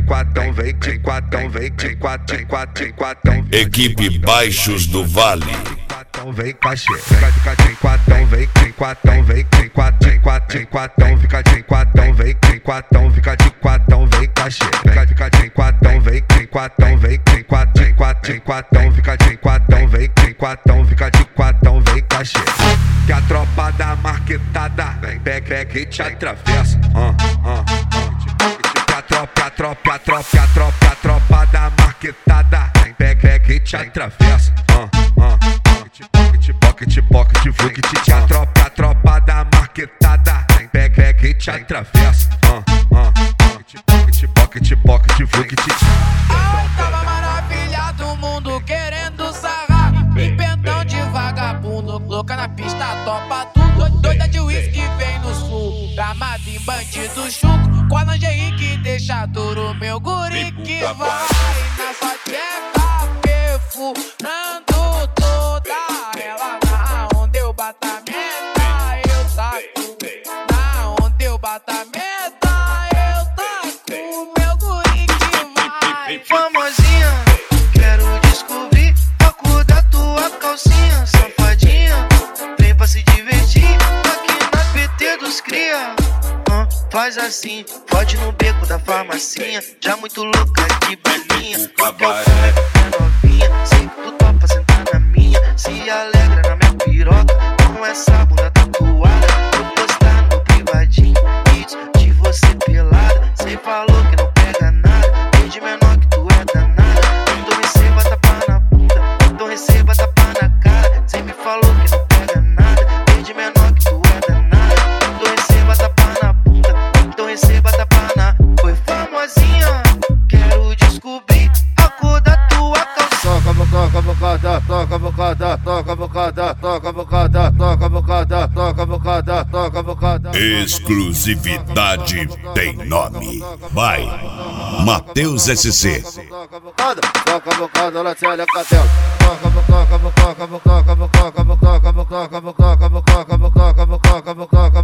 quatão, vem de quatão, vem de quatão, de quatão, de quatão. Equipe Baixos do Vale. Quatão, vem cachê. Fica de quatão, vem de quatão, vem de quatão, de quatão, de quatão. Fica de quatão, vem de quatão, fica de quatão, vem cachê. Fica de quatão, vem de quatão, vem de quatão, de quatão, de quatão. Fica de quatão, vem de quatão, fica de quatão, vem cachê. Que a tropa da marquetada vem, pega e te atravessa. A tropa da marquetada vem, pega e te atravessa. Pocket, fluke, a tropa da marquetada vem, pega e te atravessa. Pocket, fluke, tava maravilha do mundo querendo sarrar. Empendão de vagabundo, louca na pista, topa tudo. Doida de uísque vem no sul, gramado em bandido chuco. Com a lingerie que deixa duro, meu guri que vai na sua tcheca, perfurando toda ela. Na onde eu bato a meta, eu taco. Na onde eu bato a meta, eu taco. Meu guri que vai. Famosinha, quero descobrir a cor da tua calcinha. Safadinha, vem pra se divertir aqui na PT dos cria. Faz assim, pode no beco da farmacinha. Já muito louca de balinha. O cabaré é novinha, sei que tu topa sentar na minha. Se alegra na minha piroca com essa bunda tatuada. Vou postar no privadinho vídeos de você pelada. Cê falou que não pega nada, desde menor que tu é danada. Então receba tapa na bunda, então receba tapa na cara. Cê me falou que não pega nada, desde menor que tu é danada. Então receba tapa na bunda, então receba tapa na. Foi famosinha, quero descobrir a cor da tua calça. Toca bocada, toca bocada, toca bocada, toca bocada, toca bocada, toca bocada, toca bocada. Exclusividade tem nome. Vai, Matheus SC. Toca bocada, ela tira a cadela. Toca bocada, toca bocada, toca bocada, toca bocada, toca bocada, toca bocada, toca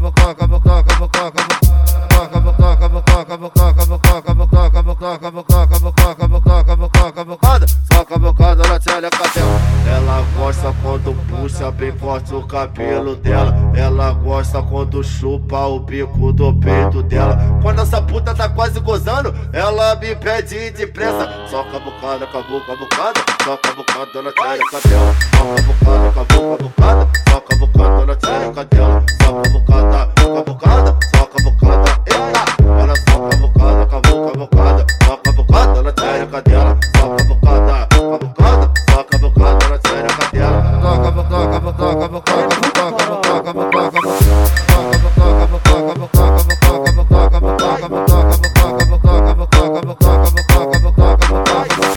bocada, ela tira a cadela. Ela gosta quando puxa bem forte o cabelo dela. Ela gosta quando chupa o bico do peito dela. Quando essa puta tá quase gozando, ela me pede depressa. Soca a bocada, acabou com a bocada. Soca a bocada, ela tira a cadela. Soca a bocada, acabou com a bocada. Soca a bocada, ela tira a cadela. Soca a bocada, com a bocada. Soca a bocada, eita. Ela soca a bocada, acabou com a bocada. Soca a bocada, ela tira a cadela. Soca a bocada, com a bocada. Soca a bocada, ela tira a cadela. Toca a bocada, toca a bocada.